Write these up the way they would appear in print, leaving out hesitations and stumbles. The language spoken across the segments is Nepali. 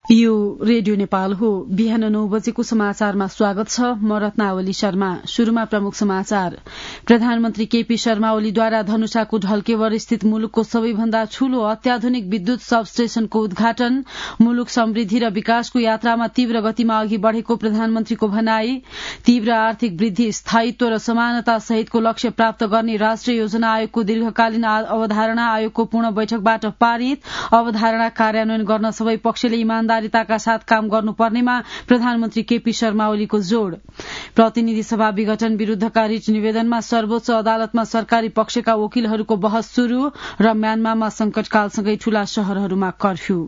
यो रेडियो नेपाल हो। बिहान 9 बजेको समाचारमा स्वागत छ। म रत्नावली शर्मा। शुरूमा प्रमुख समाचार। प्रधानमन्त्री केपी शर्मा ओलीद्वारा धनुषाको ढल्केवर स्थित मुलुकको सबैभन्दा ठूलो अत्याधुनिक विद्युत सब स्टेशनको उद्घाटन। मुलुक समृद्धि र विकासको यात्रामा तीव्र गतिमा अघि बढ़ेको प्रधानमन्त्रीको भनाई। तीव्र आर्थिक वृद्धि, स्थायित्व र समानता सहितको लक्ष्य प्राप्त गर्ने राष्ट्रिय योजना आयोगको दीर्घकालीन अवधारणा आयोगको पूर्ण बैठकबाट पारित। अवधारणा कार्यान्वयन गर्न सबै पक्षले इमानदारीताका साथ काम गर्नुपर्नेमा प्रधानमन्त्री केपी शर्मा ओलीको जोड़। प्रतिनिधि सभा विघटन विरूद्धका रिट निवेदनमा सर्वोच्च अदालतमा सरकारी पक्षका वकिलहरूको बहस शुरू र म्यानमारमा संकटकालसँगै ठूला शहरहरूमा कर्फ्यू।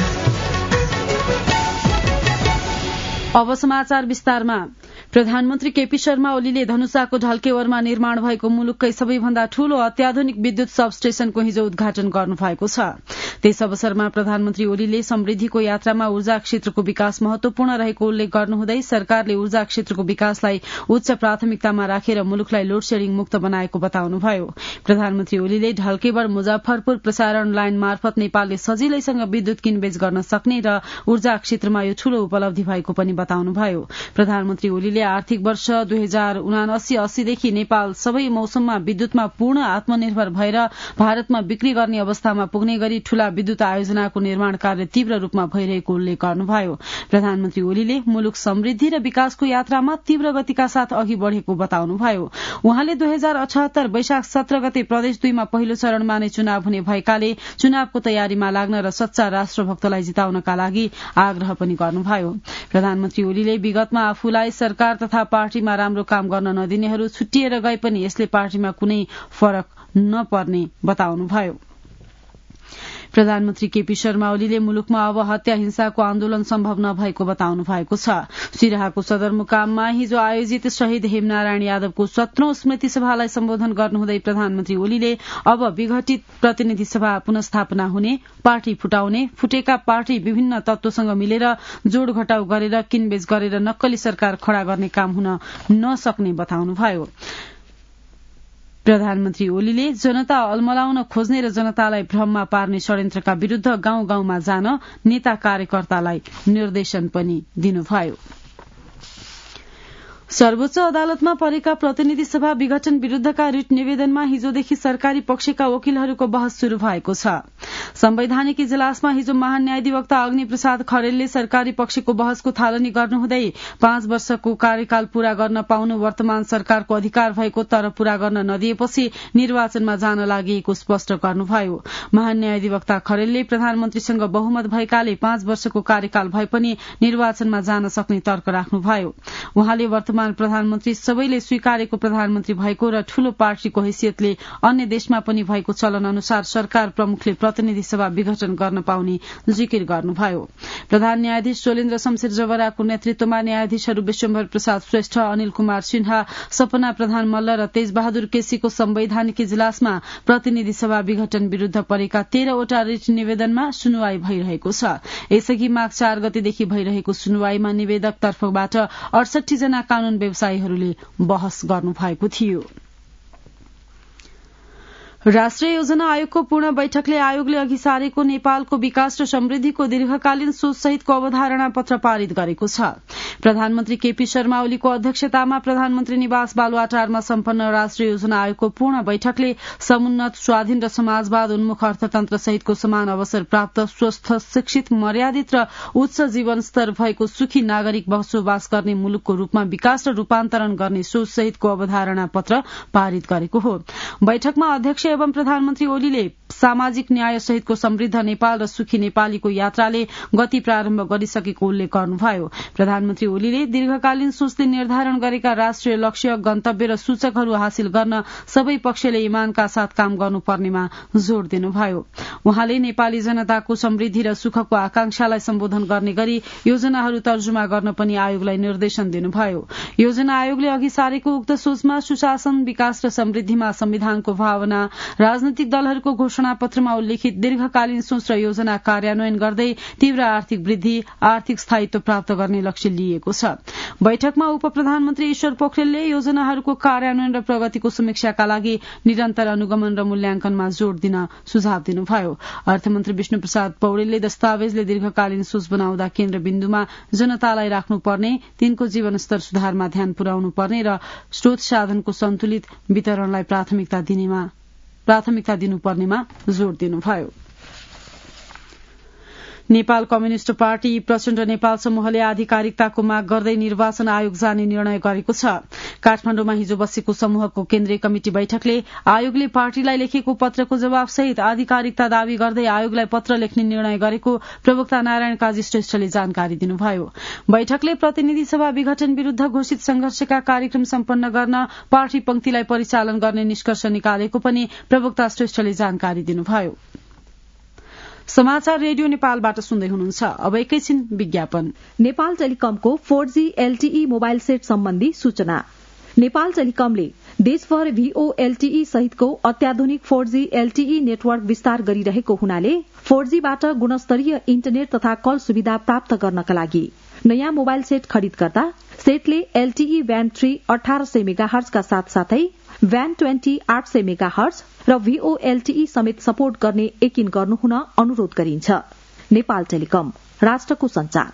अब समाचार विस्तारमा। प्रधानमन्त्री केपी शर्मा ओलीले धनुषाको ढल्केवरमा निर्माण भएको मुलुककै सबैभन्दा ठूलो अत्याधुनिक विद्युत सब स्टेशनको हिजो उद्घाटन गर्नुभएको छ। त्यस अवसरमा प्रधानमन्त्री ओलीले समृद्धिको यात्रामा ऊर्जा क्षेत्रको विकास महत्वपूर्ण रहेको उल्लेख गर्नुहुँदै सरकारले ऊर्जा क्षेत्रको विकासलाई उच्च प्राथमिकतामा राखेर मुलुकलाई लोड शेडिङ मुक्त बनाएको बताउनुभयो। प्रधानमन्त्री ओलीले ढल्केवर मुजफ्फरपुर प्रसारण लाइन मार्फत नेपालले सजिलैसँग विद्युत किनबेच गर्न सक्ने र ऊर्जा क्षेत्रमा यो ठूलो उपलब्धि भएको पनि बताउनुभयो। प्रधानमन्त्री ओलीले आर्थिक वर्ष 2079-80 देखि नेपाल सबै मौसममा विद्युतमा पूर्ण आत्मनिर्भर भएर भारतमा बिक्री गर्ने अवस्थामा पुग्ने गरी ठूला विद्युत आयोजनाको निर्माण कार्य तीव्र रूपमा भइरहेको उल्लेख गर्नुभयो। प्रधानमन्त्री ओलीले मुलुक समृद्धि र विकासको यात्रामा तीव्र गतिका साथ अघि बढ़ेको बताउनुभयो। उहाँले 2078 वैशाख 17 गते प्रदेश 2 मा पहिलो चरणमा नै चुनाव हुने भएकाले चुनावको तयारीमा लाग्न र सच्चा राष्ट्रभक्तलाई जिताउनका लागि आग्रह पनि गर्नुभयो। प्रधानमन्त्री ओलीले विगतमा आफूलाई सरकार तथा पार्टीमा राम्रो काम गर्न नदिनेहरू छुट्टिएर गए पनि यसले पार्टीमा कुनै फरक नपर्ने बताउनुभयो। प्रधानमन्त्री केपी शर्मा ओलीले मुलुकमा अब हत्या हिंसाको आन्दोलन सम्भव नभएको बताउनु भएको छ। सिराहाको सदरमुकाममा हिजो आयोजित शहीद हेमनारायण यादवको 17औं स्मृति सभालाई सम्बोधन गर्नुहुँदै प्रधानमन्त्री ओलीले अब विघटित प्रतिनिधि सभा पुनस्थापना हुने, पार्टी फुटाउने, फुटेका पार्टी विभिन्न तत्वसँग मिलेर जोड़ घटाउ गरेर किनबेच गरेर नक्कली सरकार खड़ा गर्ने काम हुन नसक्ने बताउनुभयो। प्रधानमन्त्री ओलीले जनता अल्मलाउन खोज्ने र जनतालाई भ्रममा पार्ने षड्यन्त्रका विरूद्ध गाउँ गाउँमा जान नेता कार्यकर्तालाई निर्देशन पनि दिनुभयो। सर्वोच्च अदालतमा परेका प्रतिनिधि सभा विघटन विरूद्धका रिट निवेदनमा हिजोदेखि सरकारी पक्षका वकिलहरूको बहस शुरू भएको छ। संवैधानिक इजलासमा हिजो महान न्यायाधिवक्ता अग्नि प्रसाद खरेलले सरकारी पक्षको बहसको थालनी गर्नुहुँदै 5 वर्षको कार्यकाल पूरा गर्न पाउनु वर्तमान सरकारको अधिकार भएको तर पूरा गर्न नदिएपछि निर्वाचनमा जान लागेको स्पष्ट गर्नुभयो। महान न्यायाधिवक्ता खरेलले प्रधानमन्त्रीसँग बहुमत भएकाले 5 वर्षको कार्यकाल भए पनि निर्वाचनमा जान सक्ने तर्क राख्नुभयो। उहाँले वर्तमान प्रधानमन्त्री सबैले स्वीकारेको प्रधानमन्त्री भएको र ठूलो पार्टीको हैसियतले अन्य देशमा पनि भएको चलन अनुसार सरकार प्रमुखले प्रतिनिधि सभा विघटन गर्न पाउने जिकिर गर्नुभयो। प्रधान न्यायाधीश शोलेन्द्र शमशेर जवराको नेतृत्वमा न्यायाधीशहरू विश्वम्भर प्रसाद श्रेष्ठ, अनिल कुमार सिन्हा, सपना प्रधान मल्ल र तेजबहादुर केसीको संवैधानिक इजलासमा प्रतिनिधि सभा विघटन विरूद्ध परेका 13 वटा रिट निवेदनमा सुनवाई भइरहेको छ। यसअघि माघ 4 गतेदेखि भइरहेको सुनवाईमा निवेदक तर्फबाट 68 जना कानून व्यवसायीहरूले बहस गर्नुभएको थियो। राष्ट्रिय योजना आयोगको पूर्ण बैठकले आयोगले अघि सारेको नेपालको विकास र समृद्धिको दीर्घकालीन सोच सहितको अवधारणा पत्र पारित गरेको छ। प्रधानमन्त्री केपी शर्मा ओलीको अध्यक्षतामा प्रधानमन्त्री निवास बालुवाटारमा सम्पन्न राष्ट्रिय योजना आयोगको पूर्ण बैठकले समुन्नत, स्वाधीन र समाजवाद उन्मुख अर्थतन्त्र सहितको समान अवसर प्राप्त, स्वस्थ, शिक्षित, मर्यादित र उच्च जीवनस्तर भएको सुखी नागरिक बसोबास गर्ने मुलुकको रूपमा विकास र रूपान्तरण गर्ने सोच सहितको अवधारणा पत्र पारित गरेको हो। बैठकमा अध्यक्ष एवं प्रधानमन्त्री ओलीले सामाजिक न्याय सहितको समृद्ध नेपाल र सुखी नेपालीको यात्राले गति प्रारम्भ गरिसकेको उल्लेख गर्नुभयो। प्रधानमन्त्री ओलीले दीर्घकालीन सोचले निर्धारण गरेका राष्ट्रिय लक्ष्य, गन्तव्य र सूचकहरू हासिल गर्न सबै पक्षले इमानका साथ काम गर्नुपर्नेमा जोड़ दिनुभयो। उहाँले नेपाली जनताको समृद्धि र सुखको आकांक्षालाई सम्बोधन गर्ने गरी योजनाहरू तर्जुमा गर्न पनि आयोगलाई निर्देशन दिनुभयो। योजना आयोगले अघि सारेको उक्त सोचमा सुशासन, विकास र समृद्धिमा संविधानको भावना, राजनैतिक दलहरूको घोषणा घोषणापत्रमा उल्लेखित दीर्घकालीन सोच र योजना कार्यान्वयन गर्दै तीव्र आर्थिक वृद्धि, आर्थिक स्थायित्व प्राप्त गर्ने लक्ष्य लिएको छ। बैठकमा उप प्रधानमन्त्री ईश्वर पोखरेलले योजनाहरूको कार्यान्वयन र प्रगतिको समीक्षाका लागि निरन्तर अनुगमन र मूल्याङ्कनमा जोड़ दिन सुझाव दिनुभयो। अर्थमन्त्री विष्णु प्रसाद पौडेलले दस्तावेजले दीर्घकालीन सोच बनाउँदा केन्द्रबिन्दुमा जनतालाई राख्नुपर्ने, तिनको जीवनस्तर सुधारमा ध्यान पुर्याउनु पर्ने र स्रोत साधनको सन्तुलित वितरणलाई प्राथमिकता दिनुपर्नेमा जोड़ दिनुभयो। नेपाल कम्युनिष्ट पार्टी प्रचण्ड नेपाल समूहले आधिकारिकताको माग गर्दै निर्वाचन आयोग जाने निर्णय गरेको छ। काठमाडौँमा हिजो बसेको समूहको केन्द्रीय कमिटी बैठकले आयोगले पार्टीलाई लेखेको पत्रको जवाबसहित आधिकारिकता दावी गर्दै आयोगलाई पत्र लेख्ने निर्णय गरेको प्रवक्ता नारायण काजी श्रेष्ठले जानकारी दिनुभयो। बैठकले प्रतिनिधि सभा विघटन विरूद्ध घोषित संघर्षका कार्यक्रम सम्पन्न गर्न पार्टी पंक्तिलाई परिचालन गर्ने निष्कर्ष निकालेको पनि प्रवक्ता श्रेष्ठले जानकारी दिनुभयो। समाचार रेडियो नेपालबाट सुन्दै हुनुहुन्छ। अब एकैछिन विज्ञापन। नेपाल टेलिकमको 4G LTE मोबाइल सेट सम्बन्धी सूचना। नेपाल टेलिकमले देशभर VOLTE सहितको अत्याधुनिक 4G LTE नेटवर्क विस्तार गरिरहेको हुनाले 4Gबाट गुणस्तरीय इन्टरनेट तथा कल सुविधा प्राप्त गर्नका लागि नयाँ मोबाइल सेट खरिद गर्दा सेटले LTE ब्यान्ड 3 1800 मेगाहर्ज का साथसाथै ब्यान्ड 20 800 मेगाहर्ज र VOLTE समेत सपोर्ट गर्ने यकिन गर्नुहुन अनुरोध गरिन्छ। नेपाल टेलिकम, राष्ट्रको संचार।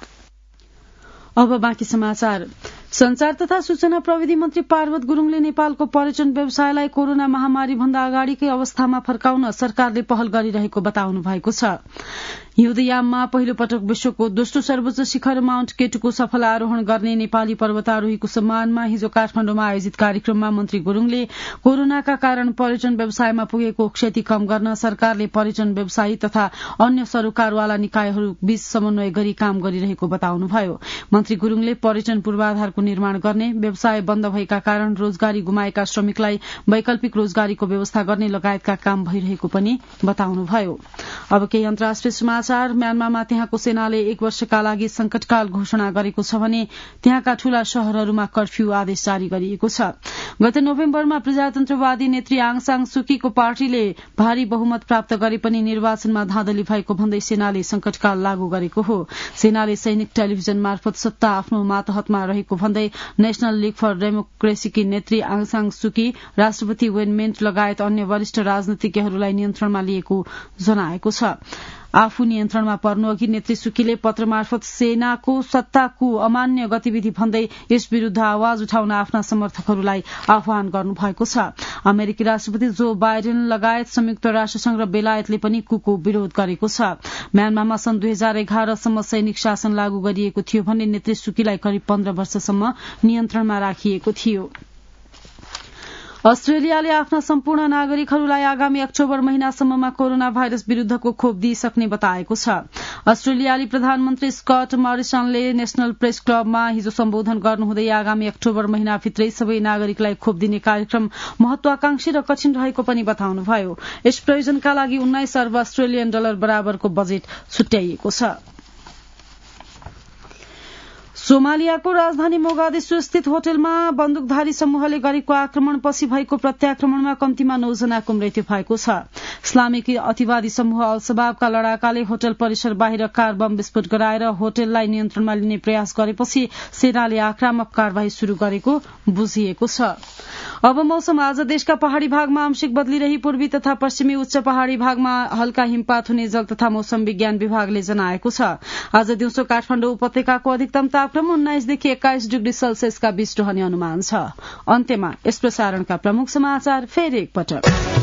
अब बाँकी समाचार। संचार तथा सूचना प्रविधि मन्त्री पार्वत गुरूङले नेपालको पर्यटन व्यवसायलाई कोरोना महामारी भन्दा अगाडिकै अवस्थामा फर्काउन सरकारले पहल गरिरहेको बताउनु भएको छ। हिउँदयाममा पहिलो पटक विश्वको दोस्रो सर्वोच्च शिखर माउन्ट केटुको सफल आरोहण गर्ने नेपाली पर्वतारोहीको सम्मानमा हिजो काठमाडौँमा आयोजित कार्यक्रममा मन्त्री गुरूङले कोरोनाका कारण पर्यटन व्यवसायमा पुगेको क्षति कम गर्न सरकारले पर्यटन व्यवसायी तथा अन्य सरोकारवाला निकायहरू बीच समन्वय गरी काम गरिरहेको बताउनुभयो। मन्त्री गुरूङले पर्यटन पूर्वाधारको निर्माण गर्ने, व्यवसाय बन्द भएका कारण रोजगारी गुमाएका श्रमिकलाई वैकल्पिक रोजगारीको व्यवस्था गर्ने लगायतका काम भइरहेको पनि बताउनुभयो। अब केही अन्तर्राष्ट्रिय समाचार। म्यानमारमा त्यहाँको सेनाले 1 वर्षका लागि संकटकाल घोषणा गरेको छ भने त्यहाँका ठूला शहरहरूमा कर्फ्यू आदेश जारी गरिएको छ। गत नोभेम्बरमा प्रजातन्त्रवादी नेत्री आङ सान सुकीको पार्टीले भारी बहुमत प्राप्त गरे पनि निर्वाचनमा धाँधली भएको भन्दै सेनाले संकटकाल लागू गरेको हो। सेनाले सैनिक टेलिभिजन मार्फत सत्ता आफ्नो मातहतमा रहेको भन्दै नेशनल लीग फर डेमोक्रेसीकी नेत्री आङ सान सुकी, राष्ट्रपति विन मिन्ट लगायत अन्य वरिष्ठ राजनीतिज्ञहरूलाई नियन्त्रणमा लिएको जनाएको छ। आफू नियन्त्रणमा पर्नुअघि नेत्री सुकीले पत्र मार्फत सेनाको सत्ताको अमान्य गतिविधि भन्दै यस विरूद्ध आवाज उठाउन आफ्ना समर्थकहरूलाई आह्वान गर्नुभएको छ। अमेरिकी राष्ट्रपति जो बाइडेन लगायत संयुक्त राष्ट्रसंघ र बेलायतले पनि कुको विरोध गरेको छ। म्यानमारमा सन् 2011 सम्म सैनिक शासन लागू गरिएको थियो भने नेत्री सुकीलाई करिब 15 वर्षसम्म नियन्त्रणमा राखिएको थियो। अस्ट्रेलियाले आफ्ना सम्पूर्ण नागरिकहरूलाई आगामी अक्टोबर महिनासम्ममा कोरोना भाइरस विरूद्धको खोप दिइसक्ने बताएको छ। अस्ट्रेलियाली प्रधानमन्त्री स्कट मरिसनले नेशनल प्रेस क्लबमा हिजो सम्बोधन गर्नुहुँदै आगामी अक्टोबर महिनाभित्रै सबै नागरिकलाई खोप दिने कार्यक्रम महत्वाकांक्षी र कठिन रहेको पनि बताउनुभयो। यस प्रयोजनका लागि 19 अर्ब अस्ट्रेलियन डलर बराबरको बजेट छुट्याइएको छ। सोमालियाको राजधानी मोगादिसु स्थित होटलमा बन्दुकधारी समूहले गरेको आक्रमणपछि भएको प्रत्याक्रमणमा कम्तीमा 9 जनाको मृत्यु भएको छ। इस्लामिक अतिवादी समूह अल शबाबका लडाकाले होटल परिसर बाहिर कार बम विस्फोट गराएर होटललाई नियन्त्रणमा लिने प्रयास गरेपछि सेनाले आक्रामक कार्यवाही शुरू गरेको बुझिएको छ। अब मौसम। आज देशका पहाड़ी भागमा आंशिक बदली रही पूर्वी तथा पश्चिमी उच्च पहाड़ी भागमा हल्का हिमपात हुने जल तथा मौसम विज्ञान विभागले जनाएको छ। आज दिउँसो काठमाडौँ उपत्यकाको अधिकतम तापक्रम 19 देखि 21 डिग्री सेल्सियसका बीच रहने अनुमान छ। अन्त्यमा यस प्रसारणका प्रमुख समाचार फेरि एकपटक।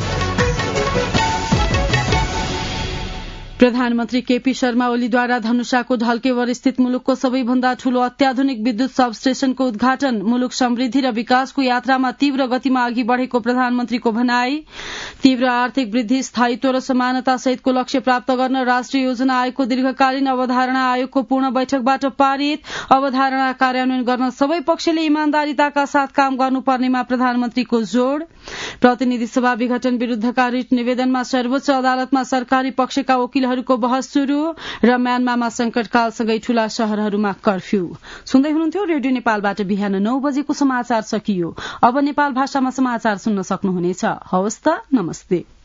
प्रधानमन्त्री केपी शर्मा ओलीद्वारा धनुषाको ढल्केवर स्थित मुलुकको सबैभन्दा ठूलो अत्याधुनिक विद्युत सब स्टेशनको उद्घाटन। मुलुक समृद्धि र विकासको यात्रामा तीव्र गतिमा अघि बढ़ेको प्रधानमन्त्रीको भनाई। तीव्र आर्थिक वृद्धि, स्थायित्व र समानता सहितको लक्ष्य प्राप्त गर्न राष्ट्रिय योजना आयोगको दीर्घकालीन अवधारणा आयोगको पूर्ण बैठकबाट पारित। अवधारणा कार्यान्वयन गर्न सबै पक्षले इमानदारीताका साथ काम गर्नुपर्नेमा प्रधानमन्त्रीको जोड़। प्रतिनिधि सभा विघटन विरूद्धका रिट निवेदनमा सर्वोच्च अदालतमा सरकारी पक्षका वकिलहरूको बहस शुरू र म्यानमारमा संकटकालसँगै ठूला शहरहरूमा कर्फ्यू। सुन्दै हुनुहुन्थ्यो रेडियो नेपालबाट बिहान 9 बजेको समाचार सकियो। अब नेपाल भाषामा समाचार सुन्न सक्नुहुनेछ। हवस् त, नमस्ते।